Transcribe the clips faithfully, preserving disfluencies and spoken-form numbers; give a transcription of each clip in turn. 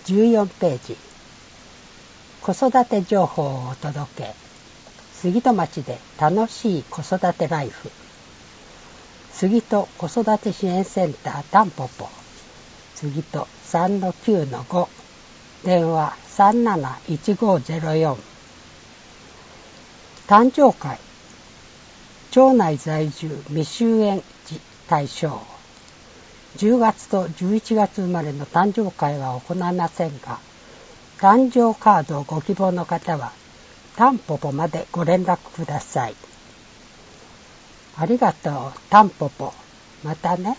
じゅうよんページ、子育て情報をお届け。杉戸町で楽しい子育てライフ。杉戸子育て支援センターたんぽぽ。杉戸 さんのきゅうのご。電話 さんなないちごゼロよん。誕生会。町内在住未就園児対象。じゅうがつとじゅういちがつ生まれの誕生会は行いませんが、誕生カードをご希望の方は、たんぽぽまでご連絡ください。ありがとう、たんぽぽ。またね。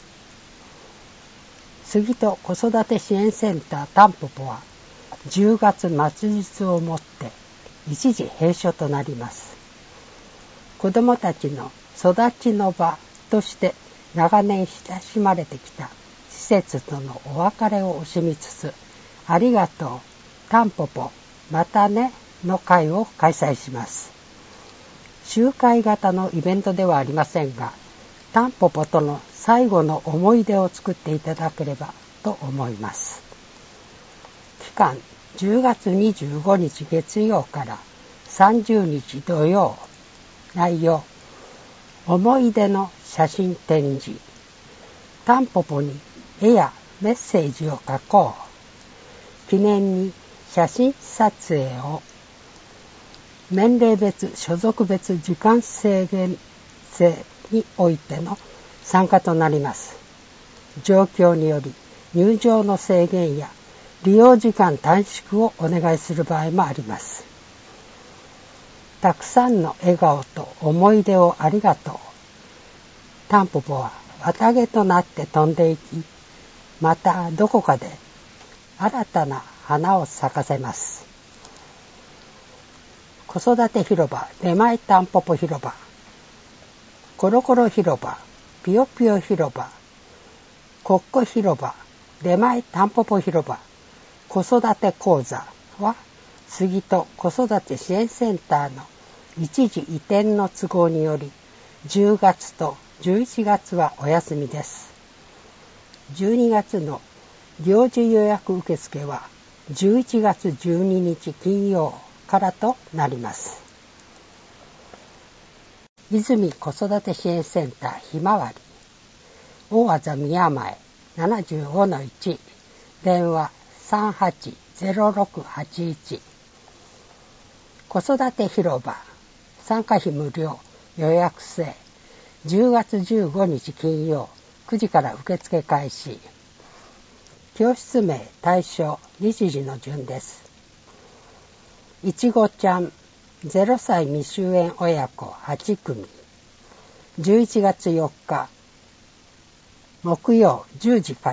杉戸子育て支援センターたんぽぽは、じゅうがつ末日をもって一時閉所となります。子どもたちの育ちの場として長年親しまれてきた施設とのお別れを惜しみつつ、ありがとう、たんぽぽ、またねの会を開催します。集会型のイベントではありませんが、たんぽぽとの最後の思い出を作っていただければと思います。期間じゅうがつにじゅうごにち月曜からさんじゅうにち土曜。内容、思い出の写真展示。たんぽぽに絵やメッセージを書こう。記念に写真撮影を。年齢別、所属別、時間制限制においての参加となります。状況により入場の制限や利用時間短縮をお願いする場合もあります。たくさんの笑顔と思い出をありがとう。たんぽぽは綿毛となって飛んでいき、またどこかで新たな花を咲かせます。子育て広場、出前たんぽぽ広場、コロコロ広場、ぴよぴよ広場、コッコ広場、出前たんぽぽ広場、子育て講座は杉戸子育て支援センターの一時移転の都合によりじゅうがつとじゅういちがつはお休みです。じゅうにがつの行事予約受付はじゅういちがつじゅうににち金曜からとなります。泉子育て支援センターひまわり、大字宮前 ななじゅうごのいち、電話 さんはちゼロろくはちいち。子育て広場、参加費無料、予約制、じゅうがつじゅうごにち金曜くじから受付開始。教室名、対象、日時の順です。いちごちゃん、ゼロさい未就園親子はちくみ、じゅういちがつよっか、木曜じゅうじから。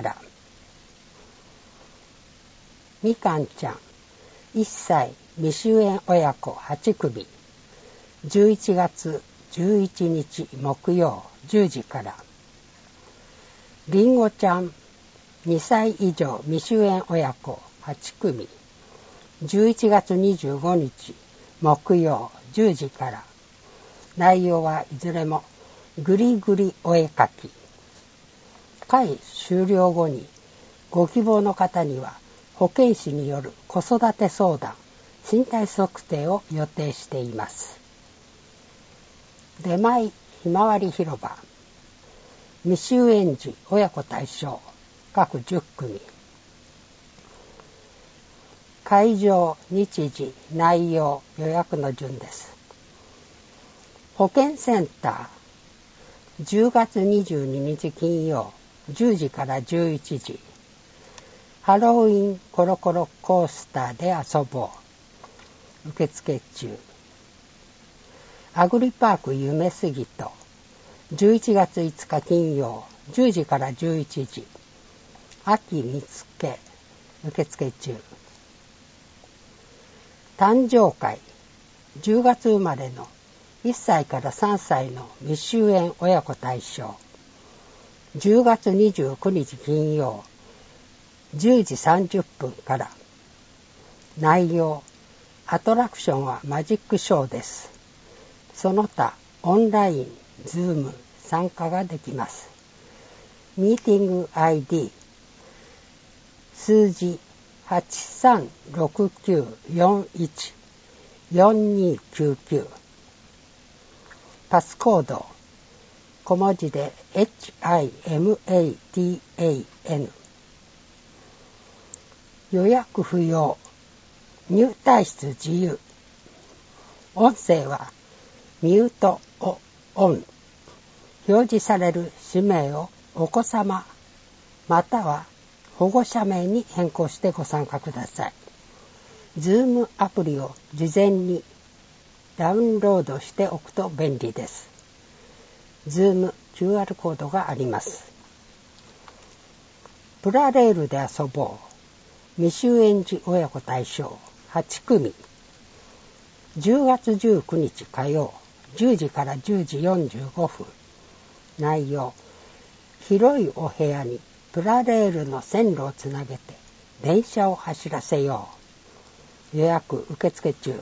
みかんちゃん、いっさい未就園親子はちくみ、じゅういちがつじゅういちにち木曜じゅうじから。りんごちゃん、にさい以上未就園親子はちくみ、じゅういちがつにじゅうごにち木曜じゅうじから。内容はいずれもぐりぐりお絵かき。会終了後にご希望の方には保健師による子育て相談、身体測定を予定しています。出前ひまわり広場、未就園児親子対象各じゅっくみ。会場、日時、内容、予約の順です。保健センター、じゅうがつにじゅうににち金曜じゅうじからじゅういちじ。ハロウィンコロコロコースターで遊ぼう。受付中。アグリパーク夢すぎと、じゅういちがついつか金曜じゅうじからじゅういちじ。秋見つけ、受付中。誕生会、じゅうがつ生まれのいっさいからさんさいの未就園親子対象。じゅうがつにじゅうくにち金曜じゅうじさんじゅっぷんから。内容、アトラクションはマジックショーです。その他オンライン、ズーム参加ができます。ミーティング アイディー 数字はちさんろくきゅうよんいちよんにきゅうきゅう。パスコード小文字で エイチアイエムエーティーエーエヌ。 予約不要、入退室自由。音声はミュートをオン。表示される氏名をお子様または保護者名に変更してご参加ください。Zoom アプリを事前にダウンロードしておくと便利です。Zoom キューアール コードがあります。プラレールで遊ぼう。未就園児親子対象はちくみ。じゅうがつじゅうくにち火曜じゅうじからじゅうじよんじゅうごふん。内容、広いお部屋にプラレールの線路をつなげて電車を走らせよう。予約受付中。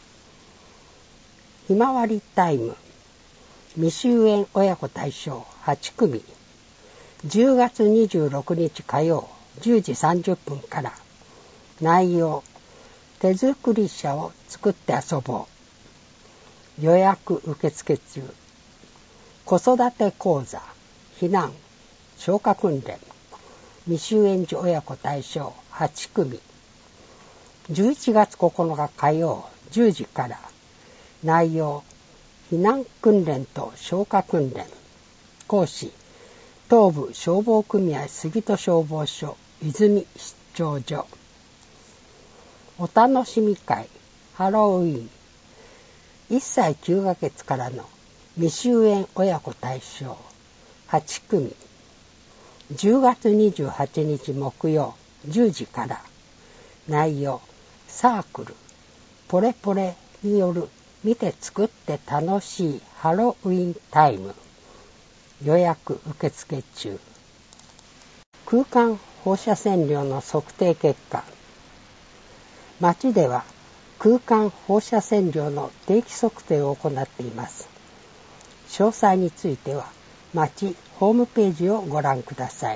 ひまわりタイム。未就園親子対象はちくみ。じゅうがつにじゅうろくにち火曜じゅうじさんじゅっぷんから。内容、手作り車を作って遊ぼう。予約受付中。子育て講座、避難、消火訓練。未就園児親子対象はちくみ。じゅういちがつここのか火曜じゅうじから。内容、避難訓練と消火訓練。講師、東部消防組合杉戸消防署泉出張所。お楽しみ会、ハロウィン。いっさいきゅうかげつからの未就園親子対象はちくみ。じゅうがつにじゅうはちにち木曜じゅうじから。内容、サークル、ポレポレによる見て作って楽しいハロウィンタイム。予約受付中。空間放射線量の測定結果。町では空間放射線量の定期測定を行っています。詳細については町ホームページをご覧ください。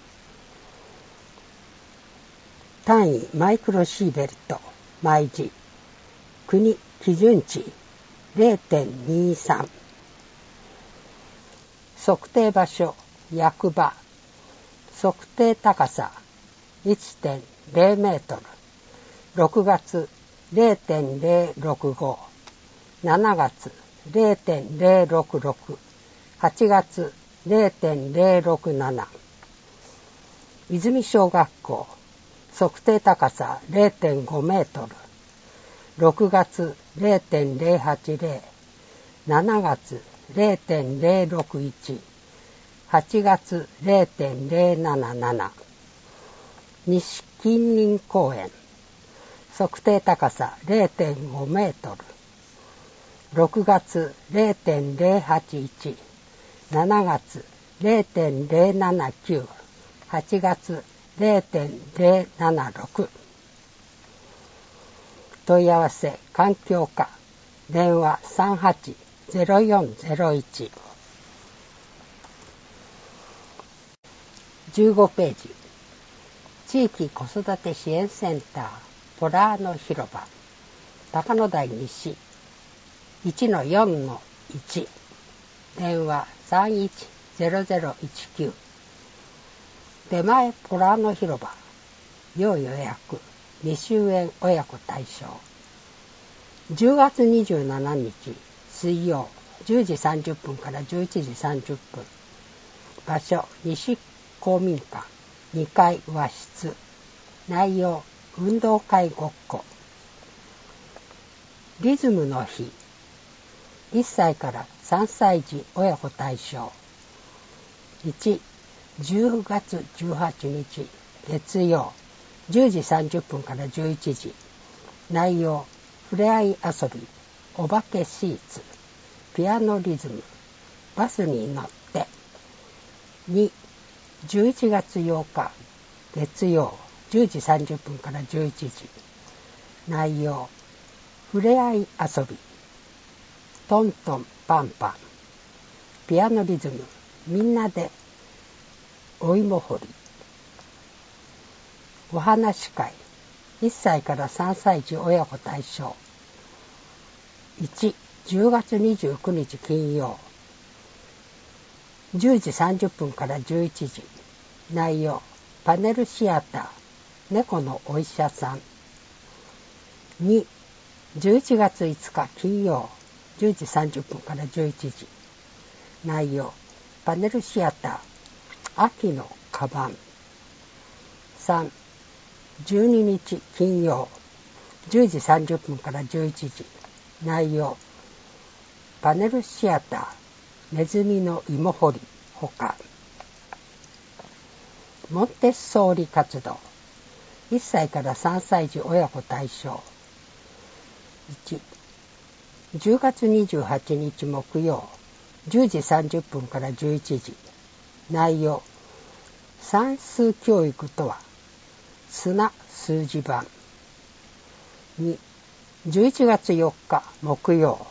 単位マイクロシーベルト毎時。国基準値 れいてんにさん。測定場所役場。測定高さ いってんれいメートル。ろくがつ れいてんれいろくご。しちがつ れいてんれいろくろく。はちがつ れいてんれいろくなな。泉小学校測定高さ れいてんごメートル。ろくがつ れいてんれいはちゼロ。しちがつ れいてんれいろくいち。はちがつ れいてんれいなななな。西近隣公園測定高さ れいてんごメートル。ろくがつ れいてんれいはちいち。しちがつ れいてんれいななきゅう。はちがつ れいてんれいななろく。問い合わせ環境課電話 さんはちゼロよんゼロいち。じゅうごページ。地域子育て支援センターポラーノ広場高野台西 いちのよんのいち。電話 さんいちゼロゼロいちきゅう。出前ポラーノ広場要予約未就園親子対象。じゅうがつにじゅうしちにち水曜じゅうじさんじゅっぷんからじゅういちじさんじゅっぷん。場所西公民館にかい和室。内容運動会ごっこ。リズムの日いっさいからさんさい児親子対象。いち、じゅうがつじゅうはちにち月曜じゅうじさんじゅっぷんからじゅういちじ。内容ふれあい遊び、お化けシーツ、ピアノリズム、バスに乗って。に、じゅういちがつようか月曜じゅうじさんじゅっぷんからじゅういちじ。内容ふれあい遊び、トントンパンパン、ピアノリズム、みんなでお芋掘り。お話会いっさいからさんさい児親子対象。いち、じゅうがつにじゅうくにち金曜、じゅうじさんじゅっぷんからじゅういちじ。内容、パネルシアター、猫のお医者さん。に、じゅういちがついつか金曜、じゅうじさんじゅっぷんからじゅういちじ。内容、パネルシアター、秋のカバン。さん、じゅうににち金曜、じゅうじさんじゅっぷんからじゅういちじ。内容、パネルシアター、ネズミの芋掘りほか。モンテッソーリ活動。いっさいからさんさい児親子対象。いち、じゅうがつにじゅうはちにち木曜、じゅうじさんじゅっぷんからじゅういちじ。内容、算数教育とは、砂数字盤。に、じゅういちがつよっか木曜、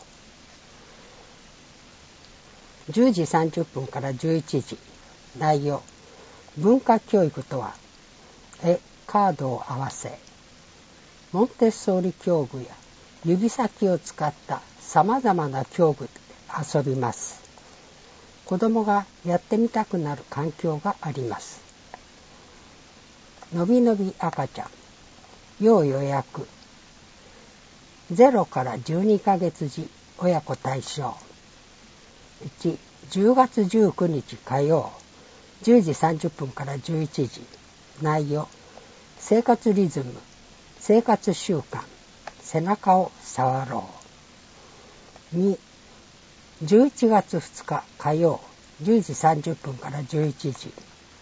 じゅうじさんじゅっぷんからじゅういちじ。内容、文化教育とは、絵、カードを合わせ、モンテッソーリ教具や指先を使った様々な教具で遊びます。子供がやってみたくなる環境があります。のびのび赤ちゃん、要予約。ゼロからじゅうにかげつ児親子対象。いち、じゅうがつじゅうくにち火曜、じゅうじさんじゅっぷんからじゅういちじ。内容、生活リズム、生活習慣、背中を触ろう。に、じゅういちがつふつか火曜、じゅうじさんじゅっぷんからじゅういちじ。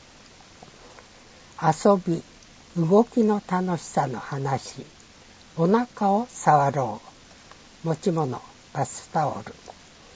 遊び、動きの楽しさの話、お腹を触ろう。持ち物、バスタオル。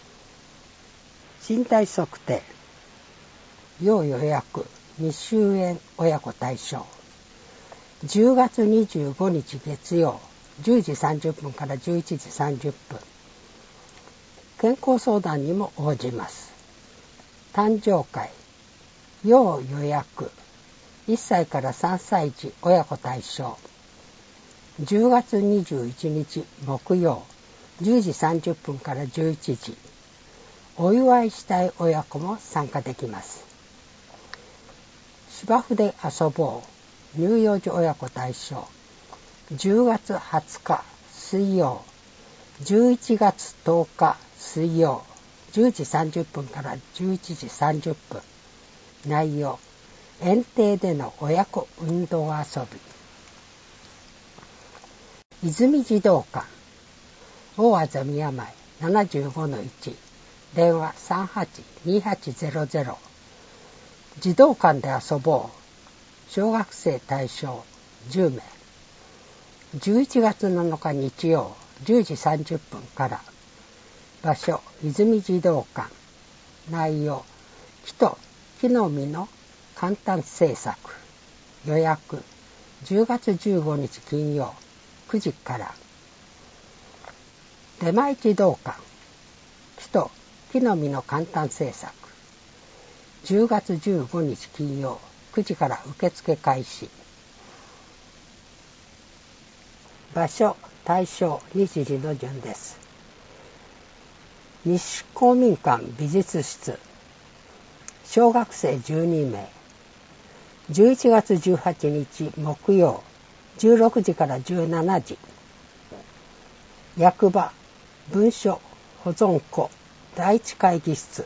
身体測定、要予約、未就園親子対象。じゅうがつにじゅうごにち月曜、じゅうじさんじゅっぷんからじゅういちじさんじゅっぷん。健康相談にも応じます。誕生会、要予約、いっさいからさんさい児親子対象。じゅうがつにじゅういちにち木曜、じゅうじさんじゅっぷんからじゅういちじ。お祝いしたい親子も参加できます。芝生で遊ぼう、乳幼児親子対象。じゅうがつはつか水曜、じゅういちがつとおか水曜、じゅうじさんじゅっぷんからじゅういちじさんじゅっぷん。内容、園庭での親子運動遊び。泉児童館、大字宮前 ななじゅうごのいち、電話 さんはちにはちゼロゼロ。児童館で遊ぼう、小学生対象じゅうめい。じゅういちがつなのか日曜、じゅうじさんじゅっぷんから。場所、泉児童館。内容、木と木の実の簡単制作。予約、じゅうがつじゅうごにち金曜、くじから。出前児童館、木と木の実の簡単制作。じゅうがつじゅうごにち金曜、くじから受付開始。場所、対象、日時の順です。西公民館美術室、小学生じゅうにめい。じゅういちがつじゅうはちにち木曜、じゅうろくじからじゅうしちじ。役場、文書保存庫第一会議室、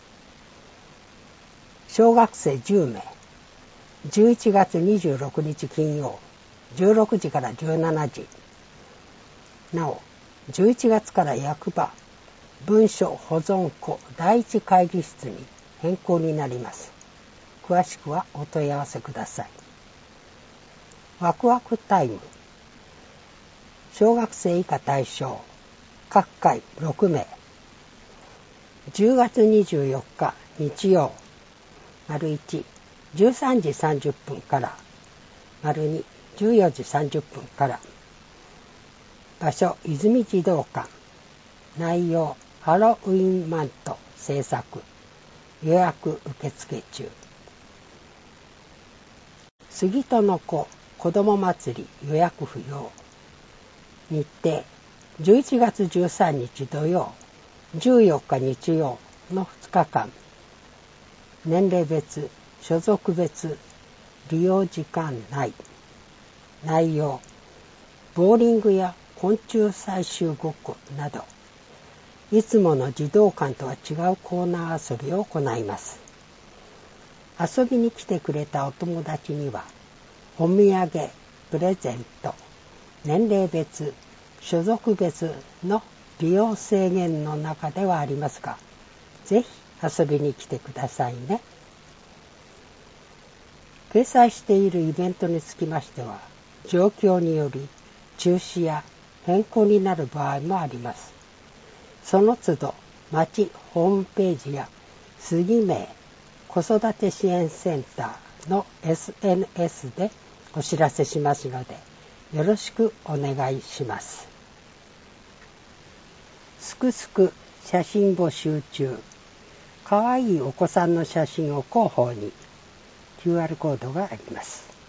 小学生じゅうめい。じゅういちがつにじゅうろくにち金曜、じゅうろくじからじゅうしちじ。なお、じゅういちがつから役場、文書保存庫第一会議室に変更になります。詳しくはお問い合わせください。ワクワクタイム、小学生以下対象、各回ろくめい。じゅうがつにじゅうよっか日曜、丸いち、じゅうさんじさんじゅっぷんから、丸に、じゅうよじさんじゅっぷんから。場所、泉児童館。内容、ハロウィンマント制作。予約受付中。杉戸の子、 子ども祭り予約不要。日程じゅういちがつじゅうさんにち土曜、じゅうよっか日曜のふつかかん。年齢別、所属別、利用時間内。内容、ボーリングや昆虫採集ごっこなど、いつもの児童館とは違うコーナー遊びを行います。遊びに来てくれたお友達には、お土産、プレゼント、年齢別、所属別の利用制限の中ではありますが、ぜひ遊びに来てくださいね。掲載しているイベントにつきましては、状況により中止や変更になる場合もあります。その都度、町ホームページや杉名子育て支援センターの エスエヌエス でお知らせしますので、よろしくお願いします。すくすく写真募集中。かわいいお子さんの写真を広報に キューアール コードがあります。